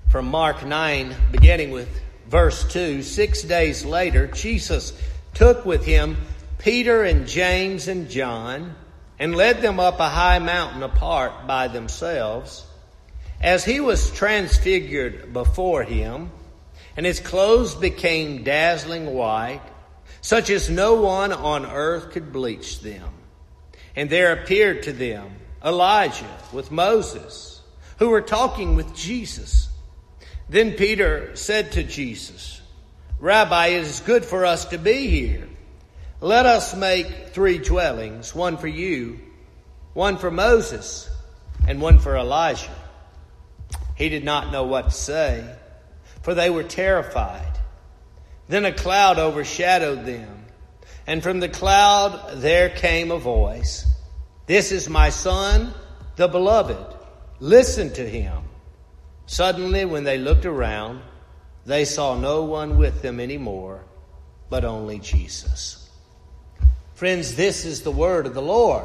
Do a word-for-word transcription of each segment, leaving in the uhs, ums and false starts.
from Mark nine, beginning with verse two. Six days later, Jesus took with him Peter and James and John and led them up a high mountain apart by themselves. As he was transfigured before him, and his clothes became dazzling white, such as no one on earth could bleach them. And there appeared to them Elijah with Moses, who were talking with Jesus. Then Peter said to Jesus, "Rabbi, it is good for us to be here. Let us make three dwellings, one for you, one for Moses, and one for Elijah." He did not know what to say, for they were terrified. Then a cloud overshadowed them, and from the cloud there came a voice, "This is my Son, the Beloved. Listen to him." Suddenly, when they looked around, they saw no one with them anymore, but only Jesus. Friends, this is the word of the Lord.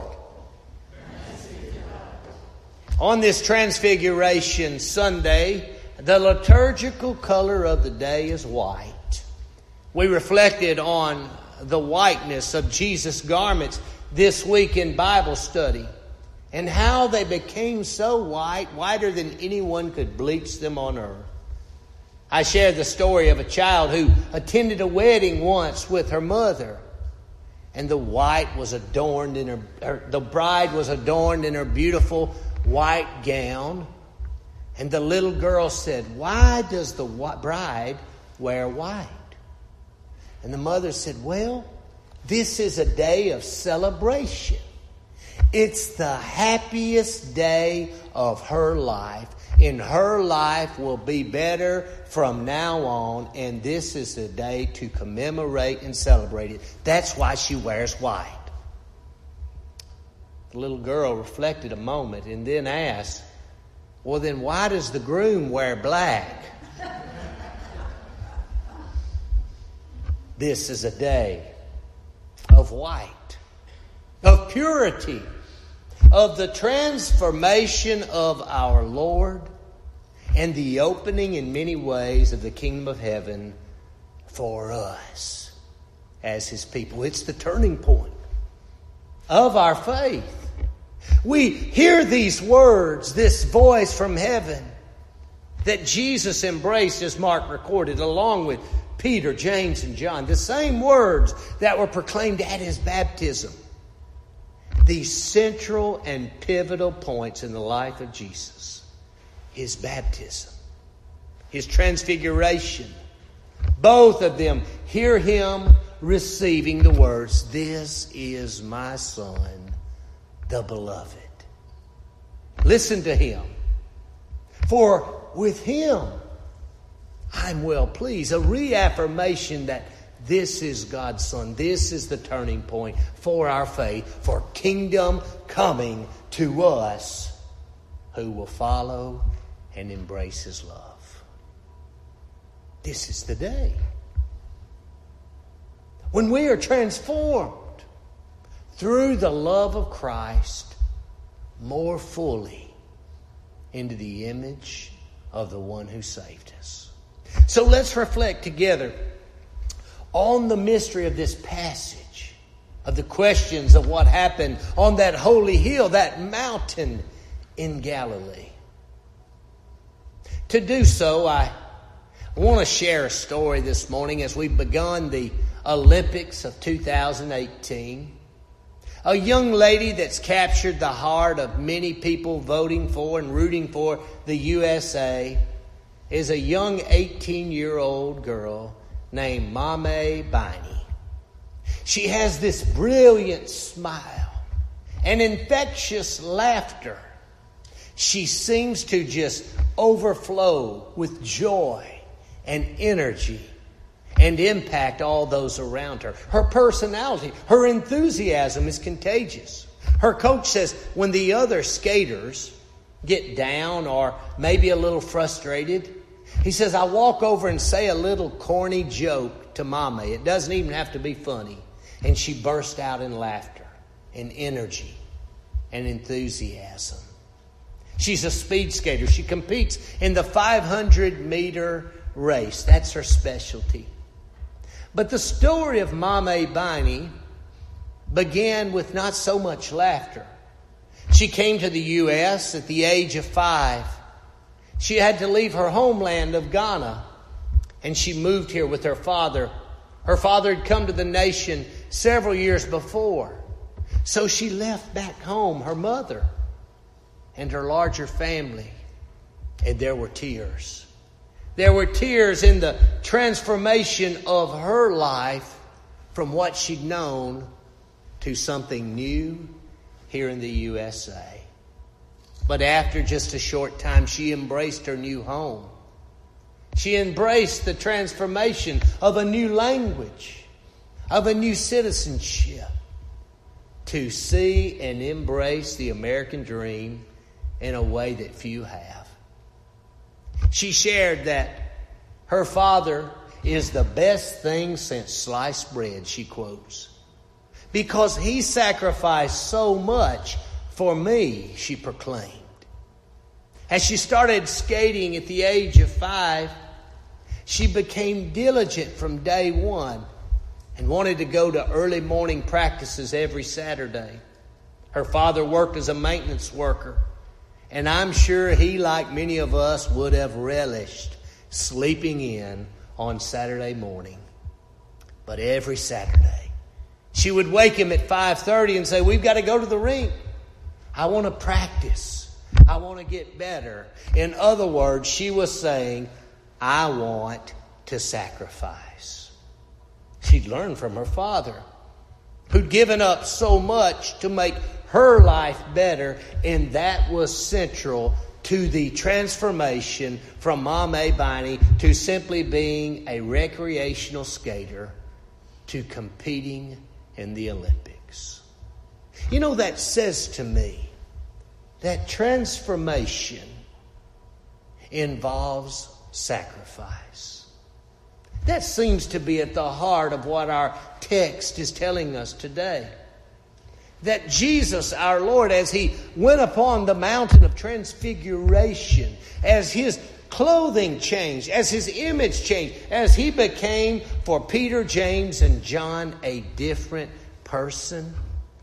On this Transfiguration Sunday, the liturgical color of the day is white. We reflected on the whiteness of Jesus' garments this week in Bible study, and how they became so white, whiter than anyone could bleach them on earth. I shared the story of a child who attended a wedding once with her mother, and the white was adorned in her, her the bride was adorned in her beautiful white gown. And the little girl said, "Why does the bride wear white?" And the mother said, "Well, this is a day of celebration. It's the happiest day of her life. And her life will be better from now on. And this is a day to commemorate and celebrate it. That's why she wears white." The little girl reflected a moment and then asked, "Well, then why does the groom wear black?" This is a day of white, of purity, of the transformation of our Lord, and the opening in many ways of the kingdom of heaven for us as his people. It's the turning point of our faith. We hear these words, this voice from heaven that Jesus embraced, as Mark recorded, along with Peter, James, and John. The same words that were proclaimed at his baptism. These central and pivotal points in the life of Jesus. His baptism, his transfiguration. Both of them hear him receiving the words, "This is my Son, the Beloved. Listen to him. For with him I'm well pleased." A reaffirmation that this is God's Son. This is the turning point for our faith, for kingdom coming to us who will follow and embrace his love. This is the day when we are transformed through the love of Christ more fully into the image of the one who saved us. So let's reflect together on the mystery of this passage, of the questions of what happened on that holy hill, that mountain in Galilee. To do so, I want to share a story this morning as we've begun the Olympics of two thousand eighteen. A young lady that's captured the heart of many people voting for and rooting for the U S A is a young eighteen-year-old girl named Mame Biney. She has this brilliant smile and infectious laughter. She seems to just overflow with joy and energy and impact all those around her. Her personality, her enthusiasm is contagious. Her coach says when the other skaters get down or maybe a little frustrated, he says, "I walk over and say a little corny joke to Mame. It doesn't even have to be funny." And she burst out in laughter and energy and enthusiasm. She's a speed skater. She competes in the five hundred meter race. That's her specialty. But the story of Mamay Biney began with not so much laughter. She came to the U S at the age of five. She had to leave her homeland of Ghana, and she moved here with her father. Her father had come to the nation several years before. So she left back home her mother and her larger family. And there were tears. There were tears in the transformation of her life from what she'd known to something new here in the U S A. But after just a short time, she embraced her new home. She embraced the transformation of a new language, of a new citizenship, to see and embrace the American dream in a way that few have. She shared that her father is the best thing since sliced bread, she quotes, because he sacrificed so much for me, she proclaimed. As she started skating at the age of five, she became diligent from day one and wanted to go to early morning practices every Saturday. Her father worked as a maintenance worker, and I'm sure he, like many of us, would have relished sleeping in on Saturday morning. But every Saturday, she would wake him at five thirty and say, "We've got to go to the rink. I want to practice. I want to get better." In other words, she was saying, I want to sacrifice. She'd learned from her father, who'd given up so much to make her life better, and that was central to the transformation from Mamay Biney to simply being a recreational skater to competing in the Olympics. You know, that says to me that transformation involves sacrifice. That seems to be at the heart of what our text is telling us today. That Jesus, our Lord, as He went upon the mountain of transfiguration, as His clothing changed, as His image changed, as He became, for Peter, James, and John, a different person,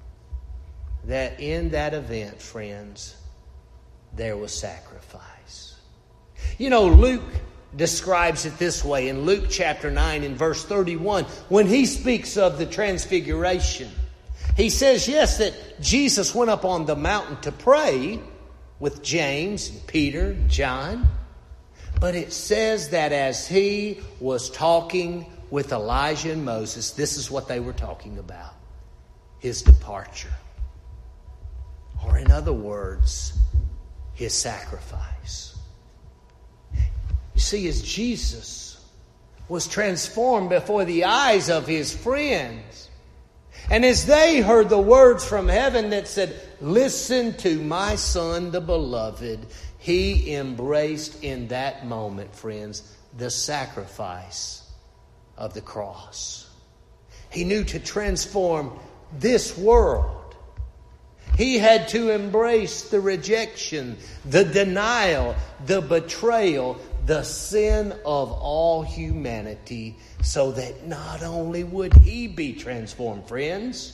that in that event, friends, there was sacrifice. You know, Luke describes it this way in Luke chapter nine and verse thirty-one, when he speaks of the transfiguration. He says, yes, that Jesus went up on the mountain to pray with James and Peter and John. But it says that as He was talking with Elijah and Moses, this is what they were talking about: His departure. Or in other words, His sacrifice. You see, as Jesus was transformed before the eyes of His friends, and as they heard the words from heaven that said, "Listen to my Son, the beloved," He embraced in that moment, friends, the sacrifice of the cross. He knew to transform this world, He had to embrace the rejection, the denial, the betrayal, the sin of all humanity, so that not only would He be transformed, friends,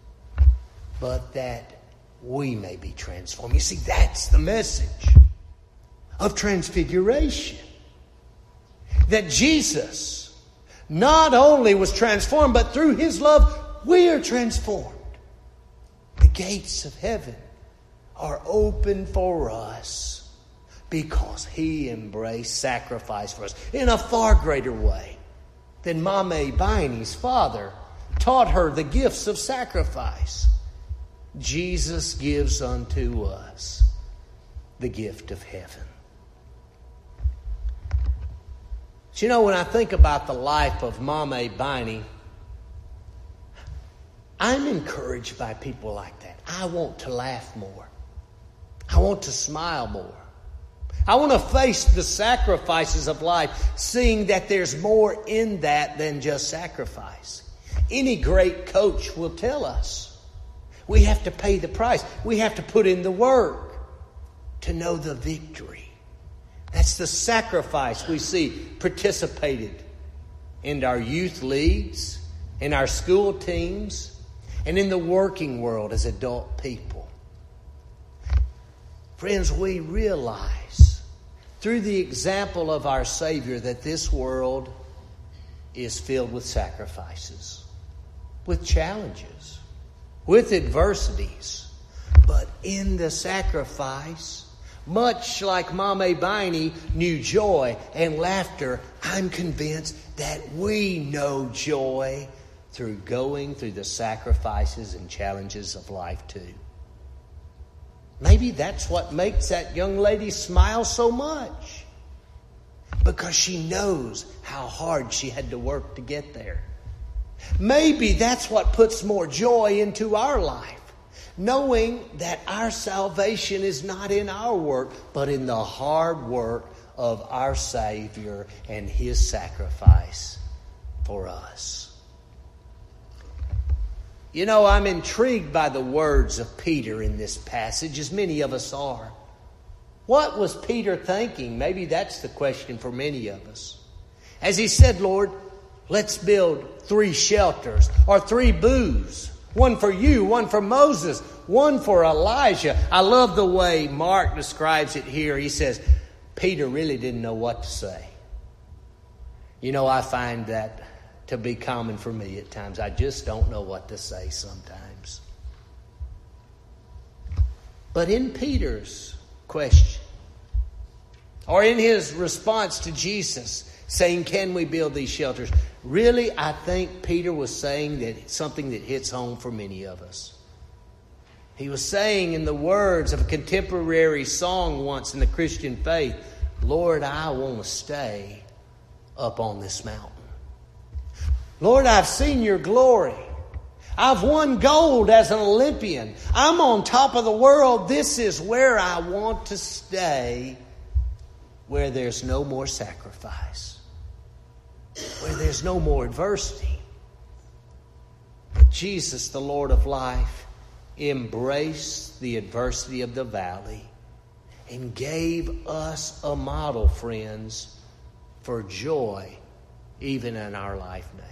but that we may be transformed. You see, that's the message of transfiguration. That Jesus not only was transformed, but through His love, we are transformed. The gates of heaven are open for us because He embraced sacrifice for us in a far greater way than Mamay Biney's father taught her the gifts of sacrifice. Jesus gives unto us the gift of heaven. But you know, when I think about the life of Mamay Biney, I'm encouraged by people like that. I want to laugh more. I want to smile more. I want to face the sacrifices of life, seeing that there's more in that than just sacrifice. Any great coach will tell us we have to pay the price. We have to put in the work to know the victory. That's the sacrifice we see participated in our youth leagues, in our school teams, and in the working world as adult people. Friends, we realize through the example of our Savior that this world is filled with sacrifices, with challenges, with adversities. But in the sacrifice, much like Mame Biney knew joy and laughter, I'm convinced that we know joy through going through the sacrifices and challenges of life too. Maybe that's what makes that young lady smile so much, because she knows how hard she had to work to get there. Maybe that's what puts more joy into our life, knowing that our salvation is not in our work, but in the hard work of our Savior and His sacrifice for us. You know, I'm intrigued by the words of Peter in this passage, as many of us are. What was Peter thinking? Maybe that's the question for many of us. As he said, Lord, let's build three shelters or three booths. One for you, one for Moses, one for Elijah. I love the way Mark describes it here. He says, Peter really didn't know what to say. You know, I find that to be common for me at times. I just don't know what to say sometimes. But in Peter's question, or in his response to Jesus saying, can we build these shelters? Really, I think Peter was saying that something that hits home for many of us. He was saying in the words of a contemporary song once in the Christian faith, Lord, I want to stay up on this mountain. Lord, I've seen your glory. I've won gold as an Olympian. I'm on top of the world. This is where I want to stay, where there's no more sacrifice, where there's no more adversity. But Jesus, the Lord of life, embraced the adversity of the valley and gave us a model, friends, for joy even in our life now.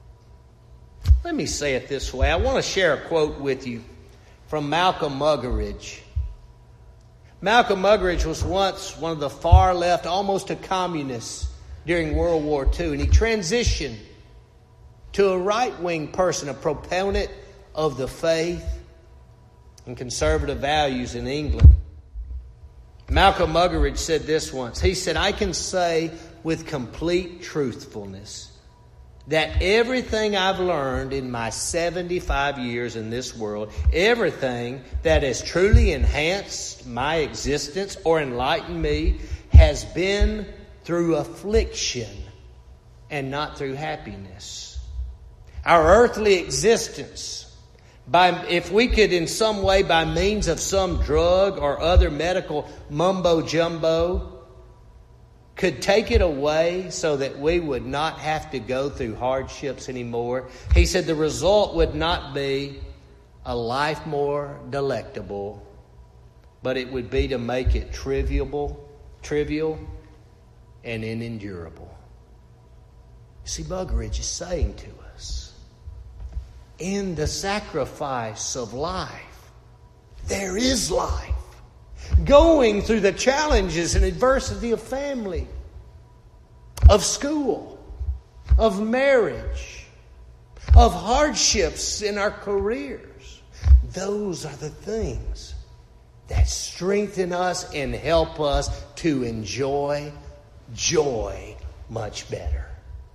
Let me say it this way. I want to share a quote with you from Malcolm Muggeridge. Malcolm Muggeridge was once one of the far left, almost a communist during World War Two, and he transitioned to a right-wing person, a proponent of the faith and conservative values in England. Malcolm Muggeridge said this once. He said, I can say with complete truthfulness that everything I've learned in my seventy-five years in this world, everything that has truly enhanced my existence or enlightened me, has been through affliction and not through happiness. Our earthly existence, by if we could in some way, by means of some drug or other medical mumbo-jumbo, could take it away so that we would not have to go through hardships anymore. He said the result would not be a life more delectable, but it would be to make it trivial, trivial and unendurable. See, Muggeridge is saying to us, in the sacrifice of life, there is life. Going through the challenges and adversity of family, of school, of marriage, of hardships in our careers. Those are the things that strengthen us and help us to enjoy joy much better.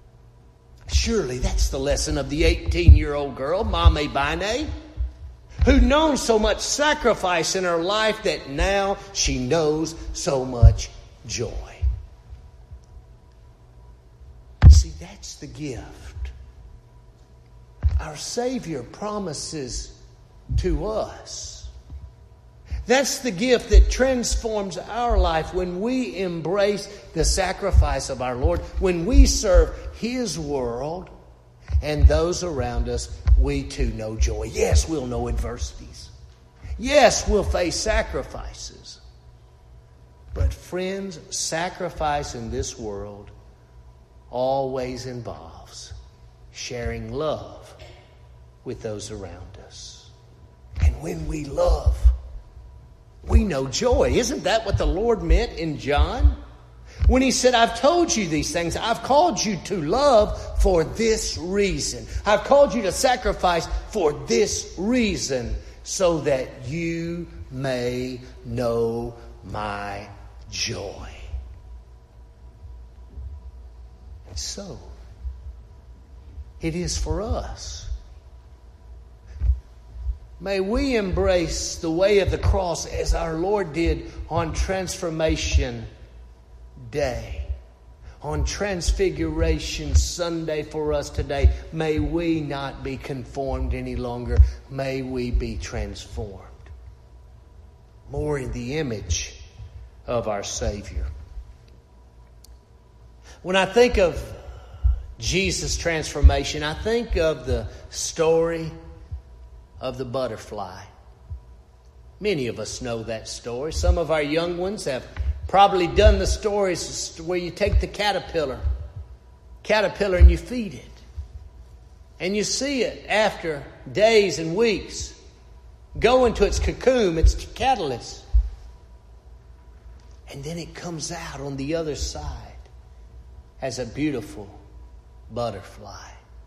Surely that's the lesson of the eighteen-year-old girl, Mame Biney, who known so much sacrifice in her life that now she knows so much joy. See, that's the gift our Savior promises to us. That's the gift that transforms our life when we embrace the sacrifice of our Lord, when we serve His world and those around us. We too know joy. Yes, we'll know adversities. Yes, we'll face sacrifices. But friends, sacrifice in this world always involves sharing love with those around us. And when we love, we know joy. Isn't that what the Lord meant in John? When he said, I've told you these things. I've called you to love for this reason. I've called you to sacrifice for this reason, so that you may know my joy. And so, it is for us. May we embrace the way of the cross as our Lord did on Transformation Day, on Transfiguration Sunday for us today. May we not be conformed any longer. May we be transformed more in the image of our Savior. When I think of Jesus' transformation, I think of the story of the butterfly. Many of us know that story. Some of our young ones have probably done the stories where you take the caterpillar, caterpillar and you feed it. And you see it after days and weeks go into its cocoon, its catalyst. And then it comes out on the other side as a beautiful butterfly.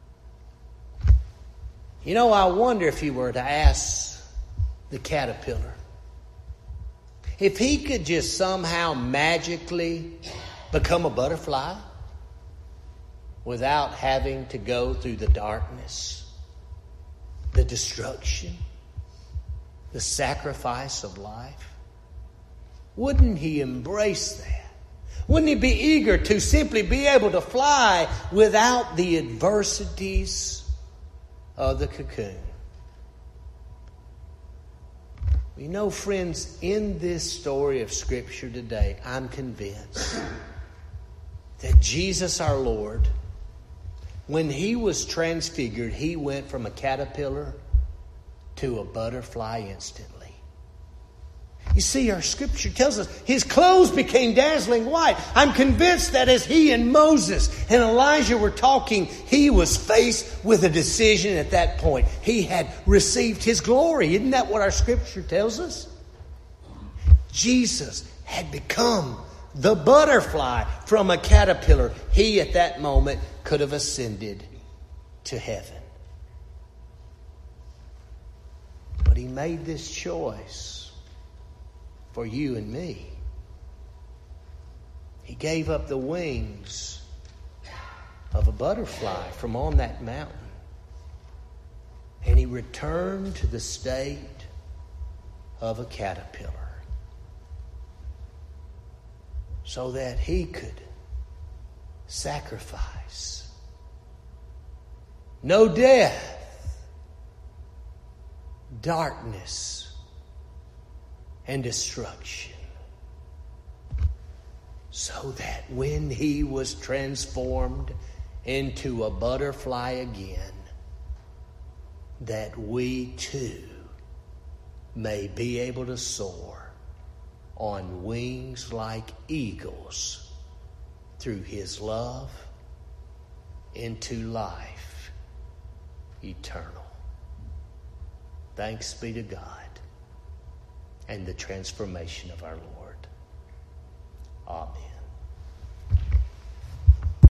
You know, I wonder if you were to ask the caterpillar if he could just somehow magically become a butterfly without having to go through the darkness, the destruction, the sacrifice of life. Wouldn't he embrace that? Wouldn't he be eager to simply be able to fly without the adversities of the cocoon? You know, friends, in this story of Scripture today, I'm convinced that Jesus our Lord, when he was transfigured, he went from a caterpillar to a butterfly instantly. You see, our Scripture tells us his clothes became dazzling white. I'm convinced that as he and Moses and Elijah were talking, he was faced with a decision at that point. He had received his glory. Isn't that what our Scripture tells us? Jesus had become the butterfly from a caterpillar. He, at that moment, could have ascended to heaven. But he made this choice for you and me. He gave up the wings of a butterfly from on that mountain. And he returned to the state of a caterpillar so that he could sacrifice. No death, darkness, and destruction, so that when he was transformed into a butterfly again, that we too may be able to soar on wings like eagles through his love into life eternal. Thanks be to God and the transformation of our Lord. Amen.